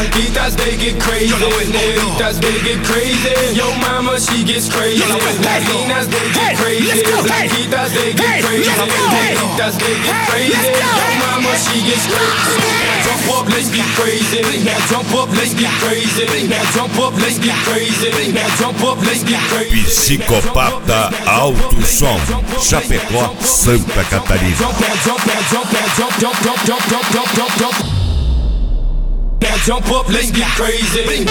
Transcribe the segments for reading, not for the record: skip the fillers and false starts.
Blanquitas, they get crazy. Negritas, they get crazy. Yo mama, she gets crazy. Latinas, they get crazy. Blanquitas, they get crazy. Negritas, they get crazy. Yo mama, she gets crazy. Now jump up, let's get crazy. Now jump up, let's get crazy. Now jump up, let's get crazy. Now jump up, let's get crazy. Psicopata Alto Som, Chapecó, Santa Catarina. Now jump up, let's get crazy.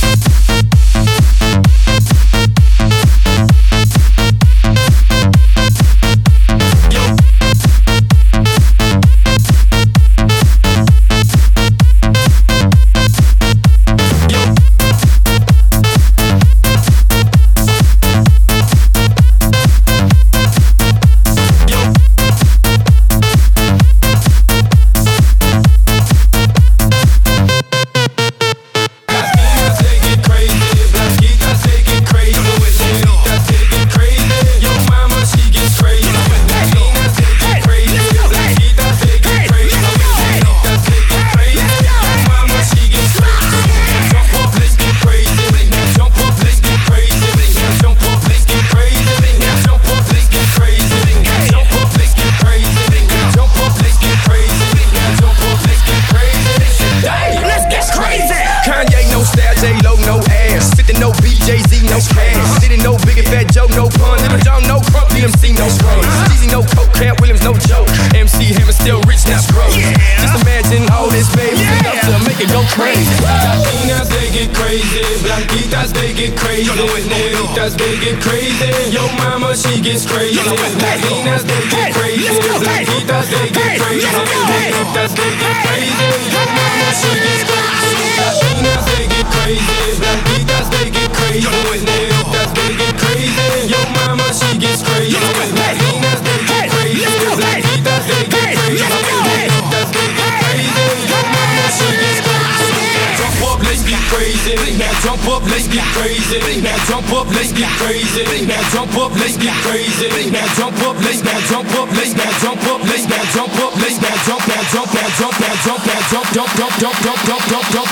J-Lo, no ass. Sitting no BJZ, no cash. Sitting no Big and Fat Joe, no pun. Little John, no crump. DMC, no scrubs. Easy, no coke. Cat Williams, no joke. MC Hammer, still rich, not broke. Just imagine all this, baby. Enough to make it go crazy. Latinas, they get crazy. Blanquitas, they get crazy. Negritas, they get crazy. Yo mama, she gets crazy. Latinas, they get crazy. Blanquitas, they get crazy. Negritas, they get crazy. Yo mama, she gets crazy. Latinas, they get crazy. Blanquitas, they get crazy. Negritas, they get crazy. Yo mama, she gets crazy. Latinas, they get crazy. Blanquitas, they get crazy. Negritas, they get crazy. Yo mama, she gets crazy. Jump up, let's get crazy. Now jump up, let's get crazy. Now jump up, let's get crazy. Now jump up, let's get crazy. Now jump up, let's now jump up, let's now jump up, let's now jump up, let's now jump, now jump, now jump, now jump, now jump, jump, jump, jump, jump, jump, jump, jump.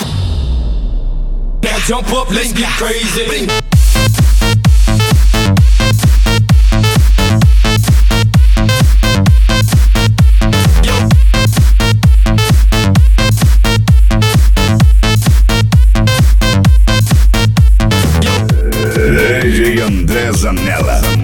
Now jump up, let's get crazy. DJ André Zanella.